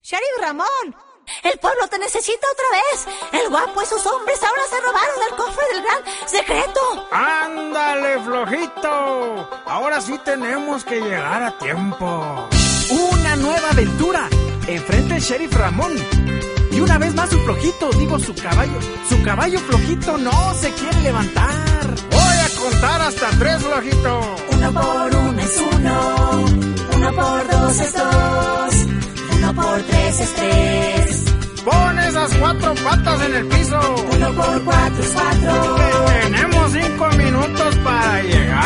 Sheriff Ramón, el pueblo te necesita otra vez. El guapo y sus hombres ahora se robaron el cofre del gran secreto. ¡Ándale, flojito! Ahora sí tenemos que llegar a tiempo. Una nueva aventura. Enfrente el Sheriff Ramón. Y una vez más su flojito, digo su caballo flojito no se quiere levantar. Voy a contar hasta 3, flojito. 1 por 1 es 1, 1 por 2 es 2, 1 por 3 es 3. Pon esas 4 patas en el piso. 1 por 4 es 4. Tenemos 5 minutos para llegar.